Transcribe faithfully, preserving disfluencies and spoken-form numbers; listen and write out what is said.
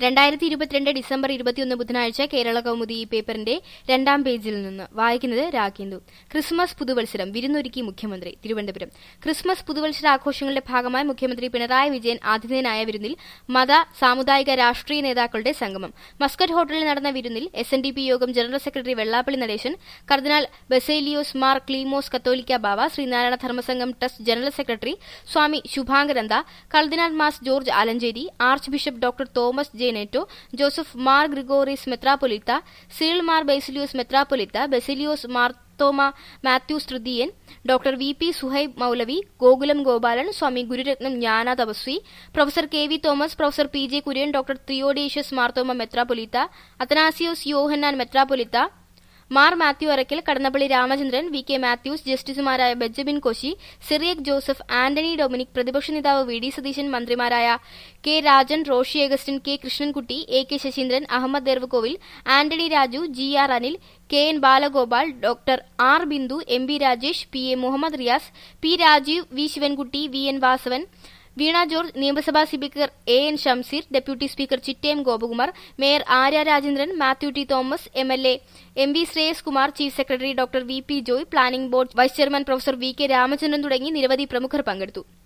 രണ്ടായിരത്തി ഇരുപത്തിരണ്ട് ഡിസംബർ ഇരുപത്തിയൊന്ന് ബുധനാഴ്ച കേരള കൗമുദി ഈ പേപ്പറിന്റെ രണ്ടാം പേജിൽ നിന്ന് വായിക്കുന്നത് രാഖേന്ദു. ക്രിസ്മസ് പുതുവത്സരം വിരുന്നൊരുക്കി മുഖ്യമന്ത്രി. തിരുവനന്തപുരം. ക്രിസ്മസ് പുതുവത്സരാഘോഷങ്ങളുടെ ഭാഗമായി മുഖ്യമന്ത്രി പിണറായി വിജയൻ ആതിഥേയനായ വിരുന്നിൽ മത, സാമുദായിക, രാഷ്ട്രീയ നേതാക്കളുടെ സംഗമം. മസ്കറ്റ് ഹോട്ടലിൽ നടന്ന വിരുന്നിൽ S N D P Yogam general secretary Vellappally Natesan, cardinal Baselios Mar Cleemis Catholica Bava, Sreenarayana Dharmasangham trust general secretary Swami Subhangananda, cardinal Mar George Alencherry, archbishop doctor Thomas J Netto, Joseph Mar Gregorios മെത്രാപ്പൊലീത്ത, സിറിൽ മാർ ബേസിലിയോസ് മെത്രാപ്പൊലീത്ത, ബെസിലിയോസ് മാർ തോമ മാത്യൂസ് തൃതീയൻ, doctor V P Suhaib Moulavi, Gokulam Gopalan, Swami Gururathnam Jnana Thapaswi, professor K V Thomas, professor P J Kurian, doctor Theodosius Marthoma മെത്രാപ്പൊലീത്ത, അത്തനാസിയോസ് യോഹന്നാൻ മെത്രാപ്പൊലീത്ത, Mar Mathew Arackal, Kadannappally Ramachandran, V K Mathews, ജസ്റ്റിസുമാരായ Benjamin Koshy, Cyriac Joseph, Antony Dominic, പ്രതിപക്ഷ നേതാവ് V D Satheesan, മന്ത്രിമാരായ K Rajan, Roshy Augustine, K Krishnankutty, A K Saseendran, Ahammed Devarkovil, Antony Raju, G R Anil, K N Balagopal, doctor R Bindu, M B Rajesh, P A Muhammad Riyas, P Rajeev, V Sivankutty, V N Vasavan, Veena George, നിയമസഭാ speaker A N Shamseer, deputy speaker Chittayam Gopakumar, mayor Arya Rajendran, Mathew T Thomas, M L A M V Sreyas Kumar, chief secretary doctor V P Joy, planning board vice chairman professor V K Ramachandran തുടങ്ങി നിരവധി പ്രമുഖർ പങ്കെടുത്തു.